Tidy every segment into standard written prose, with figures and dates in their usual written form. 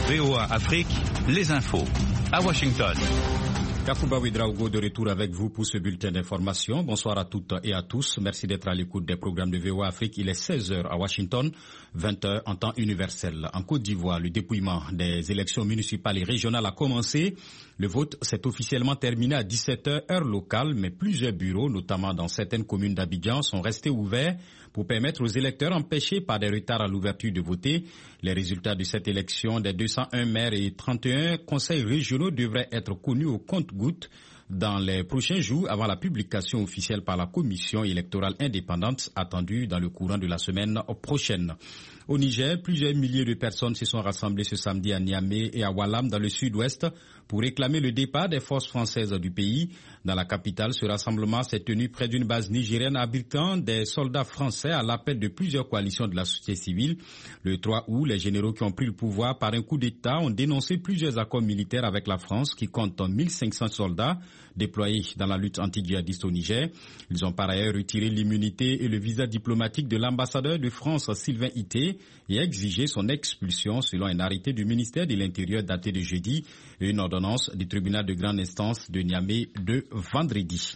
VOA Afrique, les infos. À Washington. Kakouba Ouedraogo de retour avec vous pour ce bulletin d'information. Bonsoir à toutes et à tous. Merci d'être à l'écoute des programmes de VOA Afrique. Il est 16h à Washington, 20h en temps universel. En Côte d'Ivoire, le dépouillement des élections municipales et régionales a commencé. Le vote s'est officiellement terminé à 17h heure locale, mais plusieurs bureaux, notamment dans certaines communes d'Abidjan, sont restés ouverts pour permettre aux électeurs empêchés par des retards à l'ouverture de voter. Les résultats de cette élection des 201 maires et 31 conseils régionaux devraient être connus au compte-gouttes dans les prochains jours avant la publication officielle par la commission électorale indépendante attendue dans le courant de la semaine prochaine. Au Niger, plusieurs milliers de personnes se sont rassemblées ce samedi à Niamey et à Oualam dans le sud-ouest pour réclamer le départ des forces françaises du pays. Dans la capitale, ce rassemblement s'est tenu près d'une base nigérienne abritant des soldats français à l'appel de plusieurs coalitions de la société civile. Le 3 août, les généraux qui ont pris le pouvoir par un coup d'État ont dénoncé plusieurs accords militaires avec la France qui compte 1500 soldats déployés dans la lutte anti-djihadiste au Niger. Ils ont par ailleurs retiré l'immunité et le visa diplomatique de l'ambassadeur de France Sylvain Ité et exigé son expulsion selon un arrêté du ministère de l'Intérieur daté de jeudi et une ordonnance du tribunal de grande instance de Niamey de vendredi.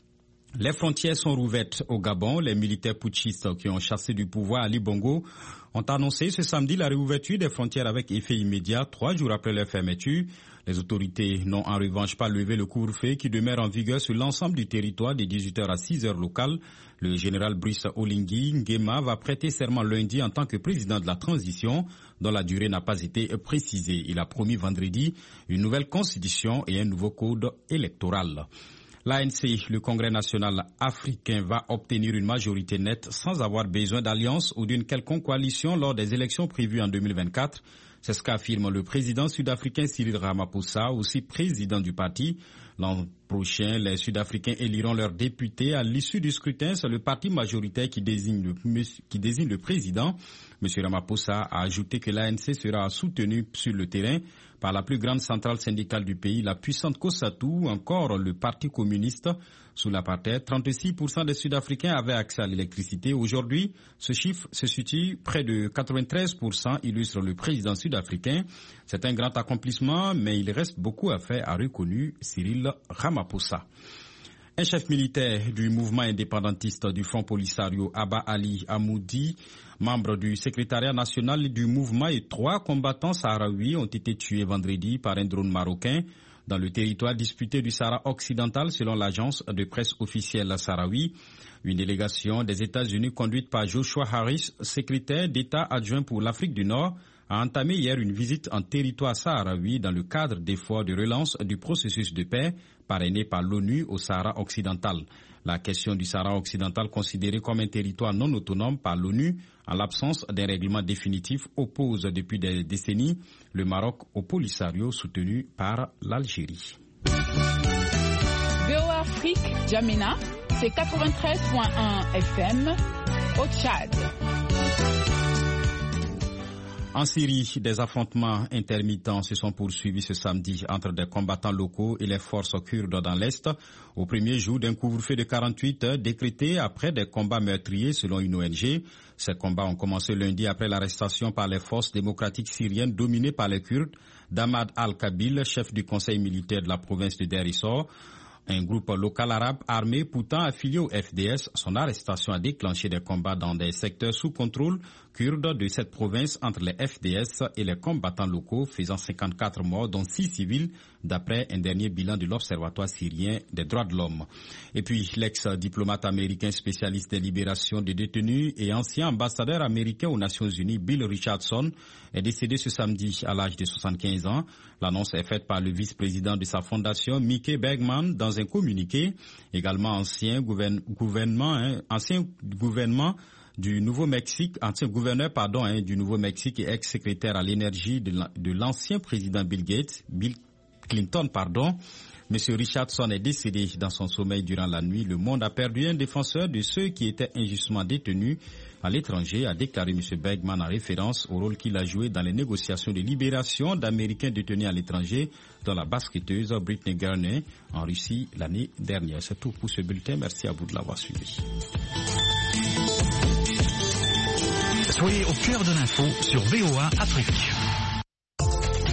Les frontières sont rouvertes au Gabon. Les militaires putschistes qui ont chassé du pouvoir Ali Bongo ont annoncé ce samedi la réouverture des frontières avec effet immédiat 3 jours après leur fermeture. Les autorités n'ont en revanche pas levé le couvre-feu qui demeure en vigueur sur l'ensemble du territoire de 18h à 6h local. Le général Brice Oligui Nguema va prêter serment lundi en tant que président de la transition dont la durée n'a pas été précisée. Il a promis vendredi une nouvelle constitution et un nouveau code électoral. L'ANC, le Congrès national africain, va obtenir une majorité nette sans avoir besoin d'alliance ou d'une quelconque coalition lors des élections prévues en 2024. C'est ce qu'affirme le président sud-africain Cyril Ramaphosa, aussi président du parti. L'an prochain, les Sud-Africains éliront leurs députés. À l'issue du scrutin, c'est le parti majoritaire qui désigne le président. M. Ramaphosa a ajouté que l'ANC sera soutenu sur le terrain par la plus grande centrale syndicale du pays, la puissante COSATU, ou encore le Parti communiste. Sous l'apartheid, 36% des Sud-Africains avaient accès à l'électricité. Aujourd'hui, ce chiffre se situe près de 93%, illustre le président sud-africain. C'est un grand accomplissement, mais il reste beaucoup à faire, a reconnu Cyril Ramaphosa. Un chef militaire du mouvement indépendantiste du Front Polisario, Abba Ali Amoudi, membre du secrétariat national du mouvement, et 3 combattants sahraouis ont été tués vendredi par un drone marocain dans le territoire disputé du Sahara occidental, selon l'agence de presse officielle sahraoui. Une délégation des États-Unis conduite par Joshua Harris, secrétaire d'État adjoint pour l'Afrique du Nord, a entamé hier une visite en territoire sahraoui dans le cadre d'efforts de relance du processus de paix parrainé par l'ONU au Sahara occidental. La question du Sahara occidental, considéré comme un territoire non autonome par l'ONU, en l'absence d'un règlement définitif, oppose depuis des décennies le Maroc au Polisario soutenu par l'Algérie. VOA Afrique, Djamena, c'est 93.1 FM au Tchad. En Syrie, des affrontements intermittents se sont poursuivis ce samedi entre des combattants locaux et les forces kurdes dans l'Est, au premier jour d'un couvre-feu de 48 heures décrété après des combats meurtriers selon une ONG. Ces combats ont commencé lundi après l'arrestation par les forces démocratiques syriennes dominées par les Kurdes d'Ahmad al-Kabil, chef du conseil militaire de la province de Deir ez-Zor. Un groupe local arabe armé pourtant affilié au FDS, son arrestation a déclenché des combats dans des secteurs sous contrôle kurde de cette province entre les FDS et les combattants locaux, faisant 54 morts, dont 6 civils, d'après un dernier bilan de l'Observatoire syrien des droits de l'homme. Et puis, l'ex-diplomate américain spécialiste des libérations des détenus et ancien ambassadeur américain aux Nations Unies, Bill Richardson, est décédé ce samedi à l'âge de 75 ans. L'annonce est faite par le vice-président de sa fondation, Mickey Bergman, dans un communiqué. Également ancien gouvernement du Nouveau-Mexique, ancien gouverneur du Nouveau-Mexique et ex-secrétaire à l'énergie de l'ancien président Bill Clinton. Monsieur Richardson est décédé dans son sommeil durant la nuit. Le monde a perdu un défenseur de ceux qui étaient injustement détenus à l'étranger, a déclaré M. Bergman en référence au rôle qu'il a joué dans les négociations de libération d'Américains détenus à l'étranger, dont la basketteuse Brittney Griner en Russie l'année dernière. C'est tout pour ce bulletin. Merci à vous de l'avoir suivi. Soyez au cœur de l'info sur VOA Afrique.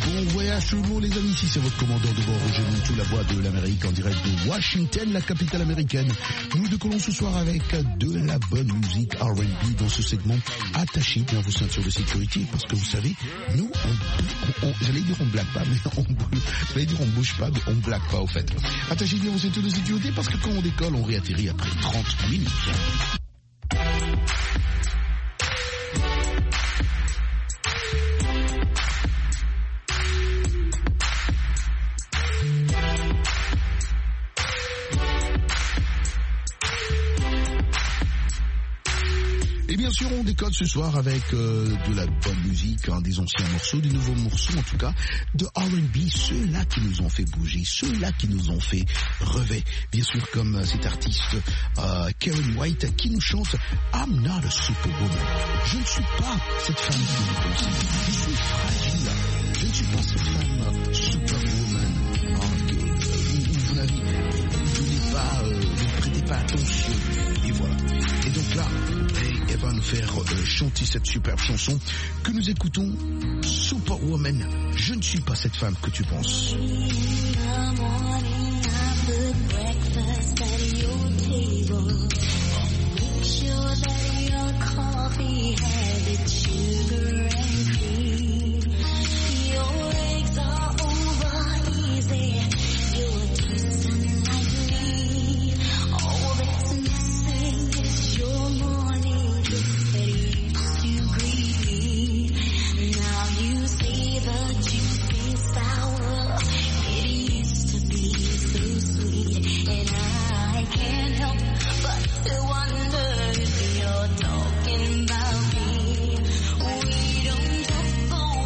Bon voyage tout le monde les amis, ici c'est votre commandant de bord Roger Montou, la voix de l'Amérique en direct de Washington, la capitale américaine. Nous décollons ce soir avec de la bonne musique R&B dans ce segment. Attachez bien vos ceintures de sécurité parce que vous savez, nous, j'allais dire on blague pas, mais j'allais dire on bouge pas, mais on blague pas au fait. Attachez bien vos ceintures de sécurité parce que quand on décolle, on réatterrit après 30 minutes. Et bien sûr, on décode ce soir avec de la bonne musique, des anciens morceaux, des nouveaux morceaux, en tout cas, de R&B, ceux-là qui nous ont fait bouger, ceux-là qui nous ont fait rêver. Bien sûr, comme cet artiste Karen White qui nous chante « I'm not a superwoman ». Je ne suis pas cette femme que vous pensez. Je suis fragile. Je ne suis pas cette femme superwoman. Ne prêtez pas attention. Et voilà. Et donc là, elle va nous faire chanter cette superbe chanson que nous écoutons, Superwoman. Je ne suis pas cette femme que tu penses. Talking about me, we don't talk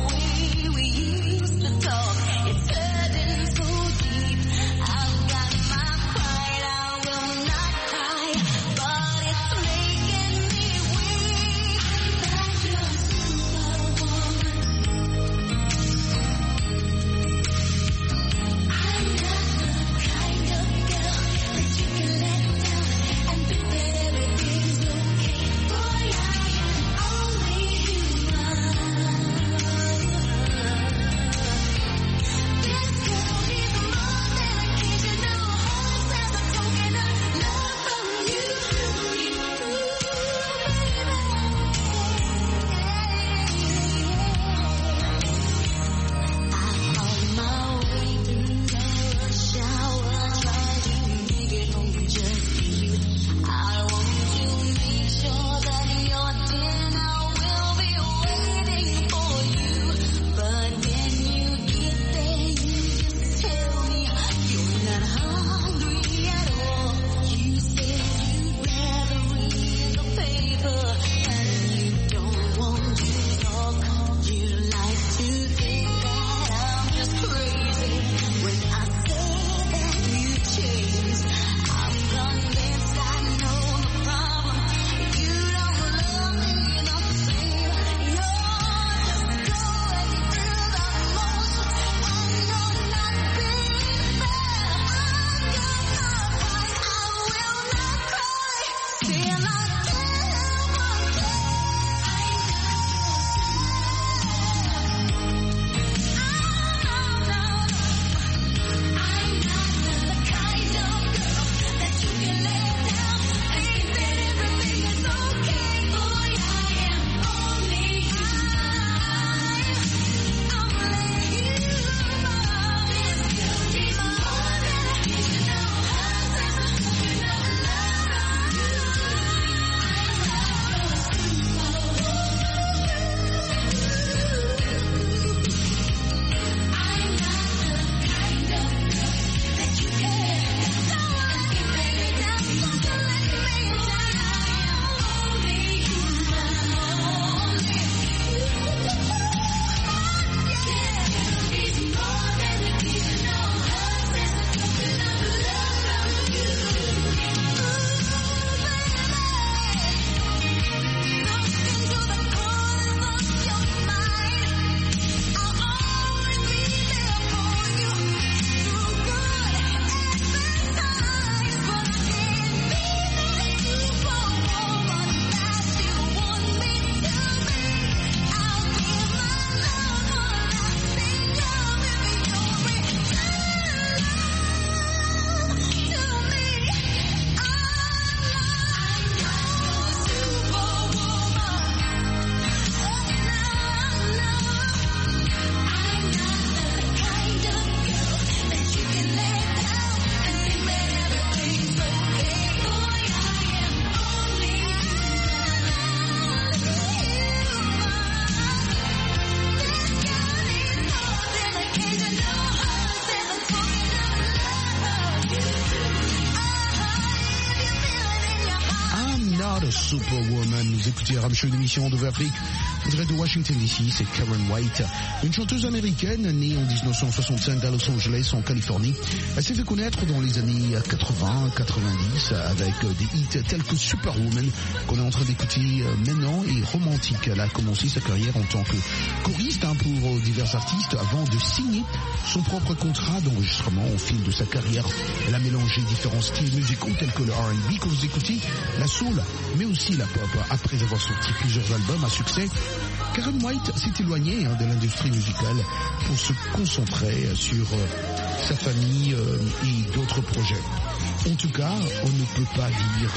Superwoman. Vous écoutez Ramshow, une émission de Afrique. En direct de Washington DC, c'est Karen White, une chanteuse américaine née en 1965 à Los Angeles, en Californie. Elle s'est fait connaître dans les années 80-90 avec des hits tels que Superwoman, qu'on est en train d'écouter maintenant, et Romantique. Elle a commencé sa carrière en tant que choriste pour divers artistes avant de signer son propre contrat d'enregistrement. Au fil de sa carrière, elle a mélangé différents styles musicaux tels que le R&B, que vous écoutez, la soul, mais aussi la pop. Après avoir sorti plusieurs albums à succès, Karen White s'est éloignée de l'industrie musicale pour se concentrer sur sa famille et d'autres projets. En tout cas, on ne peut pas dire...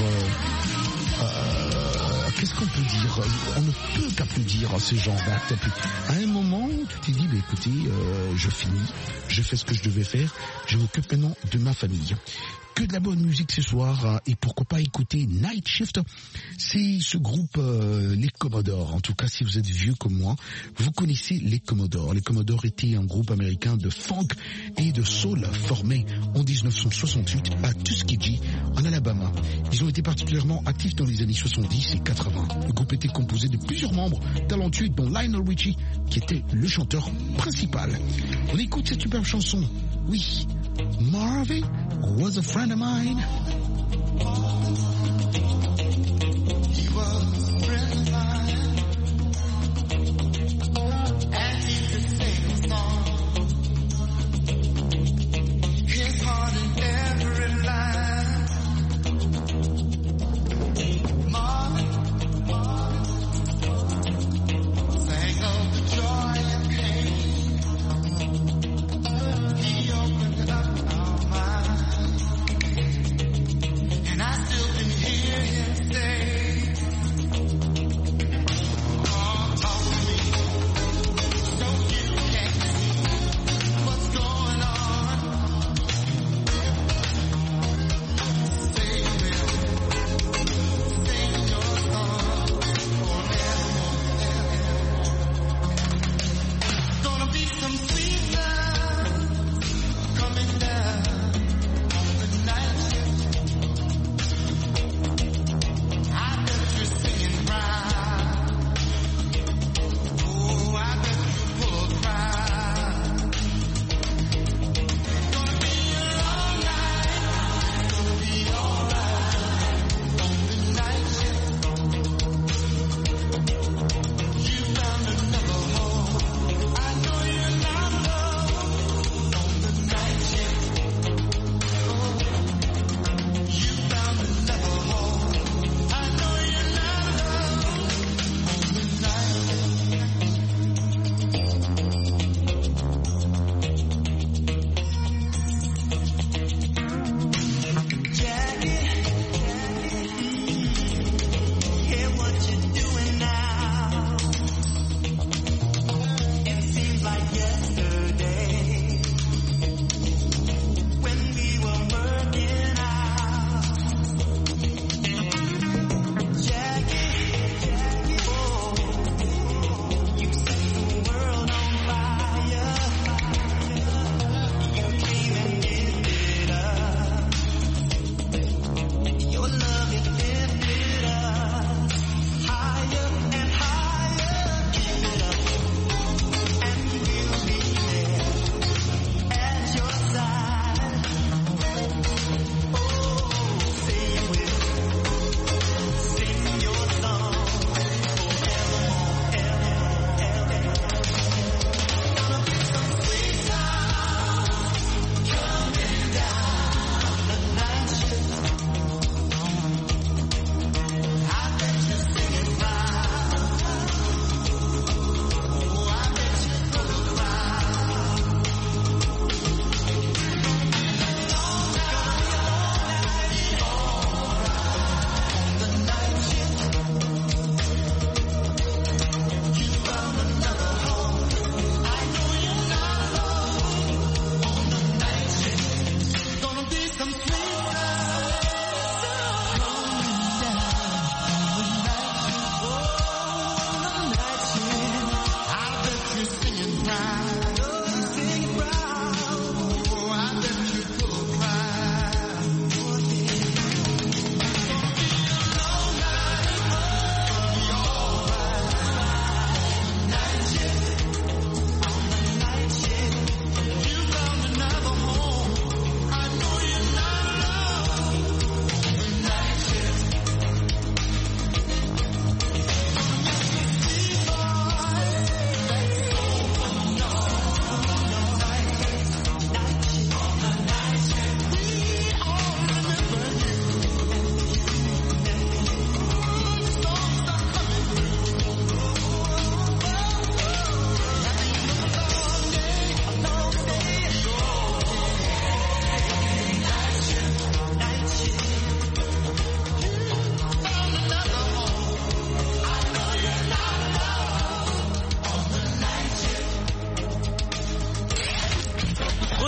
qu'est-ce qu'on peut dire? On ne peut qu'applaudir ce genre d'acte. À un moment, tu t'es dit, écoutez, je finis, je fais ce que je devais faire, je m'occupe maintenant de ma famille. Que de la bonne musique ce soir, et pourquoi pas écouter Night Shift. C'est ce groupe, les Commodores. En tout cas, si vous êtes vieux comme moi, vous connaissez les Commodores. Les Commodores étaient un groupe américain de funk et de soul formé en 1968 à Tuskegee, en Alabama. Ils ont été particulièrement actifs dans les années 70 et 80. Le groupe était composé de plusieurs membres talentueux, dont Lionel Richie, qui était le chanteur principal. On écoute cette superbe chanson. Oui, Marvin was a friend of mine. He was a friend of mine. And he could sing a song. His heart in every line. Marvin sang of the joy and pain. He opened up our minds. And I still can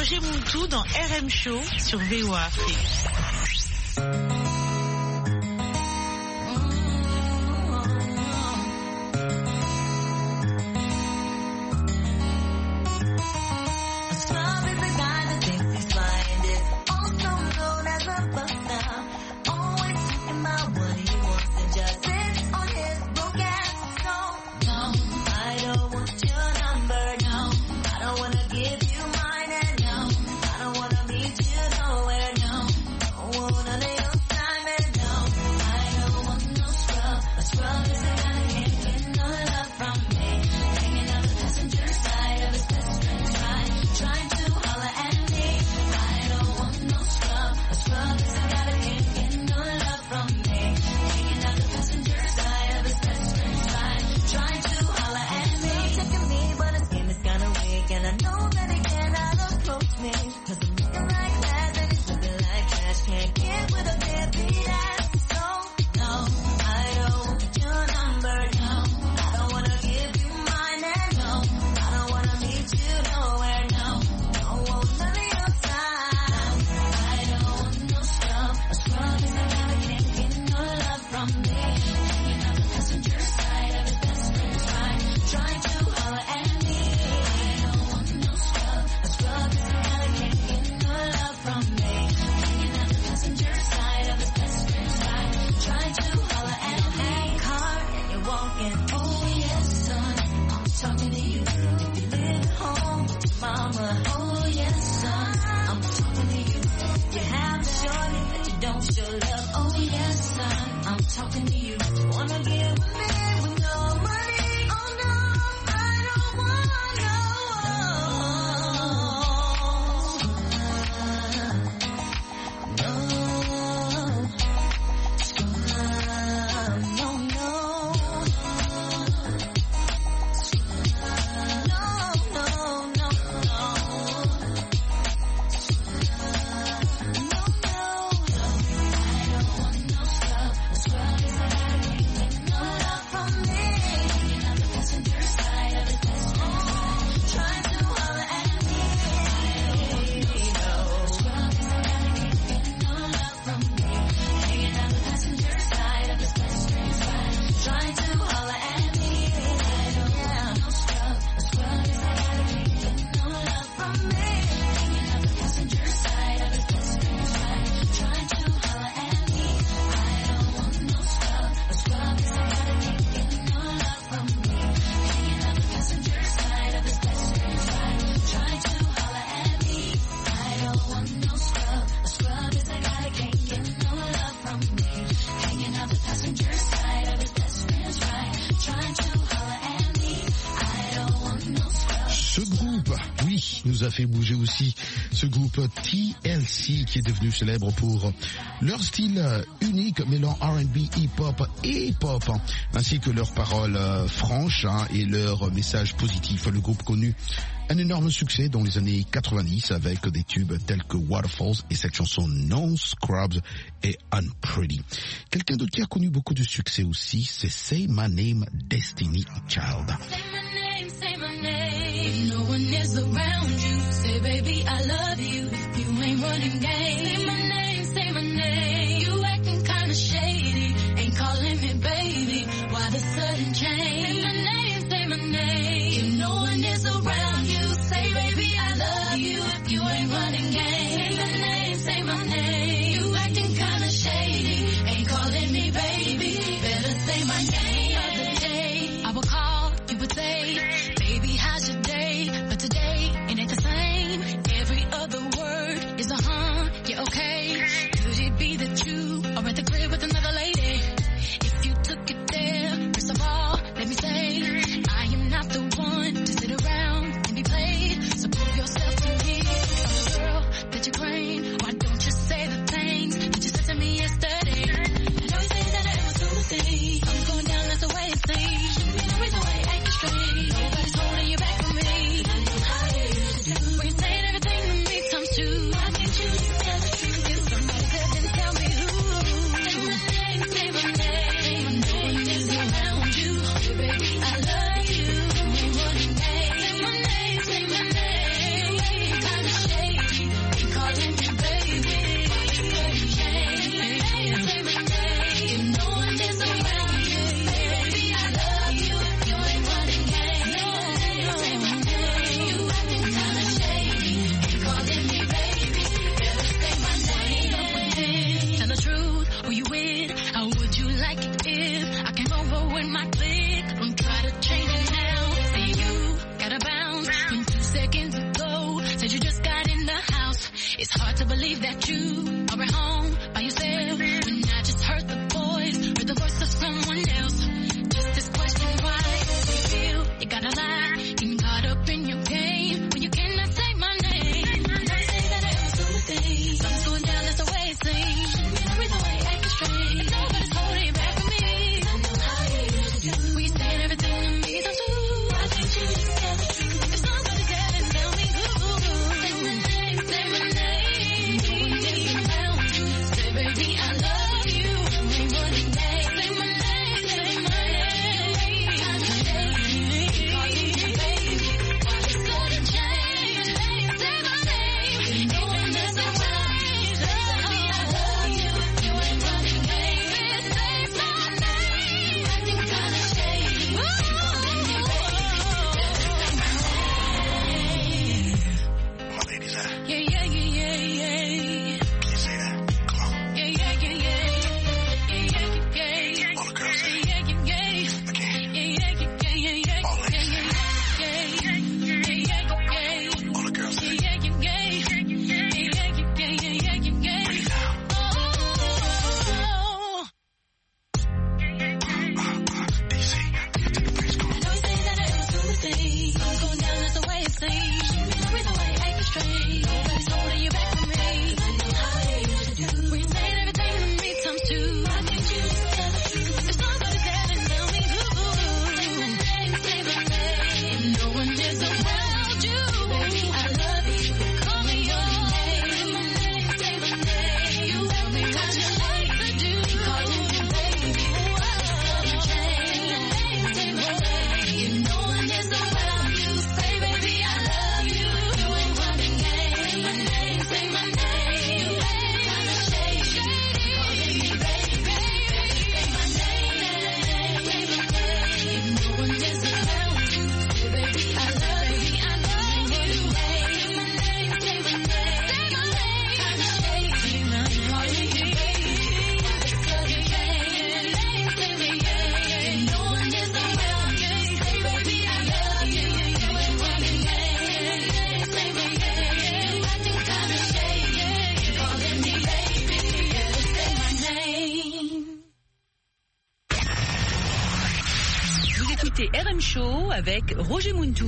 Roger Mountou dans RM Show sur VOA Afrique. Nous a fait bouger aussi ce groupe TLC qui est devenu célèbre pour leur style unique mêlant R&B, hip-hop et pop, ainsi que leurs paroles franches et leurs messages positifs. Le groupe connu un énorme succès dans les années 90 avec des tubes tels que Waterfalls et cette chanson No Scrubs et Unpretty. Quelqu'un d'autre qui a connu beaucoup de succès aussi, c'est Say My Name, Destiny Child. Say my name. If no one is around you, say baby I love you. If you ain't running game, say my name. You acting kinda shady, ain't calling me baby. Why the sudden change? Say my name. If no one is around you, say baby I love you. If you ain't running game, say my name. You acting kinda shady, ain't calling me baby. Better say my name. The other day I would call, you would say, baby, how's your day? But today, it ain't the same. Every other word is a yeah, okay. Could it be that you are at the crib with another lady? If you took it there, first of all, let me say, I am not the one to sit around and be played. So prove yourself to me, I'm the girl that you claim. Why don't you say the thing? It's hard to believe that you are at home by yourself when I just heard the voice of someone else. Just this question, why do you feel you gotta lie? Getting caught up in your game when you cannot say my name. I know you say that I was doing things. Something's going down, that's the way it seems. The reason why you're acting strange, but nobody's holding back from me. I know how you used to do. We said everything to me, so too. Why can't you just tell the truth? If somebody's there, then tell me who. Say my name, say my name. No one is around you. Say, baby, I love you. Ain't running game. Say my name, say my name. I just hate you. Calling me baby. Why you gotta change? Say my name. No one is around you. Say, baby, I love you. You ain't running game. Say my name. Acting kinda shady. Calling me baby. My ladies at? Yeah, yeah, yeah, yeah, yeah. Can you say that? Come on. Yeah, yeah, yeah, yeah. Yeah, yeah, yeah, yeah. All the girls say it. Yeah, yeah, yeah. I can't. Yeah, yeah, yeah, yeah, yeah. All ladies say it. Yeah, yeah, yeah. All the girls say it. Yeah, yeah, yeah. Yeah, yeah, yeah, yeah. Breathe out. Oh. DC, you take a face call. I know you say that I was doing things. I'm going down, that's the way it seems. The reason why you're acting strange. Nobody's holding you back from me. I know how you used to do. We said everything to me times two. Why can't you just tell the truth? If somebody's there, then tell me who. Say my name, say my name. No one is around you. Baby, I love you. Call me your name. Say my name. You tell me what you like to do. Calling me baby. What's change? Say my name. No one is around you. Say, baby, I love you. You ain't running game. Say my name, say my name. You ain't kinda shady. Calling me baby. Say my name, say my name. No one is around you. Say, baby, I love you. I love you. Say my name, say my name. Say my name. Kinda shady. Calling me baby. What's the change? Say my name. No one is around you. Say, baby, I love you. You ain't running game. Say my name. Acting kinda shady. Calling me baby. Say my name. Vous écoutez RM Show avec Roger Muntou.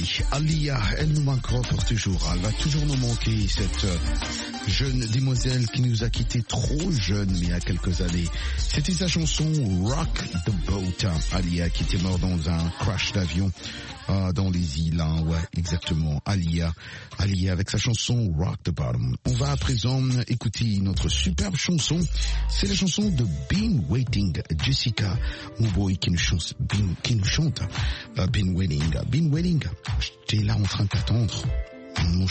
oui, Alia, elle nous manquera pour toujours. Elle va toujours nous manquer, cette jeune demoiselle qui nous a quittés trop jeune il y a quelques années. C'était sa chanson Rock the Boat. Alia qui était morte dans un crash d'avion dans les îles. Hein, ouais, exactement. Alia avec sa chanson Rock the Bottom. On va à présent écouter notre superbe chanson. C'est la chanson de Been Waiting, Jessica Mowboy qui nous chante Been Waiting. J'étais là en train de t'attendre.